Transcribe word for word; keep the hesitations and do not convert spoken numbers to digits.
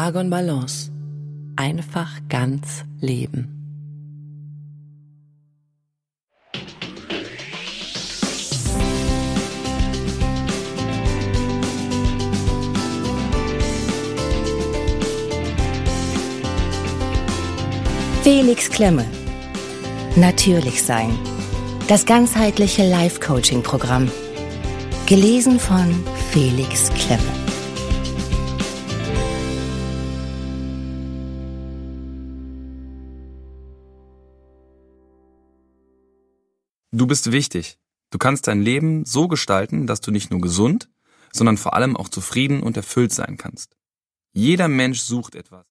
Argon Balance. Einfach ganz leben. Felix Klemme. Natürlich sein. Das ganzheitliche Life-Coaching-Programm. Gelesen von Felix Klemme. Du bist wichtig. Du kannst dein Leben so gestalten, dass du nicht nur gesund, sondern vor allem auch zufrieden und erfüllt sein kannst. Jeder Mensch sucht etwas.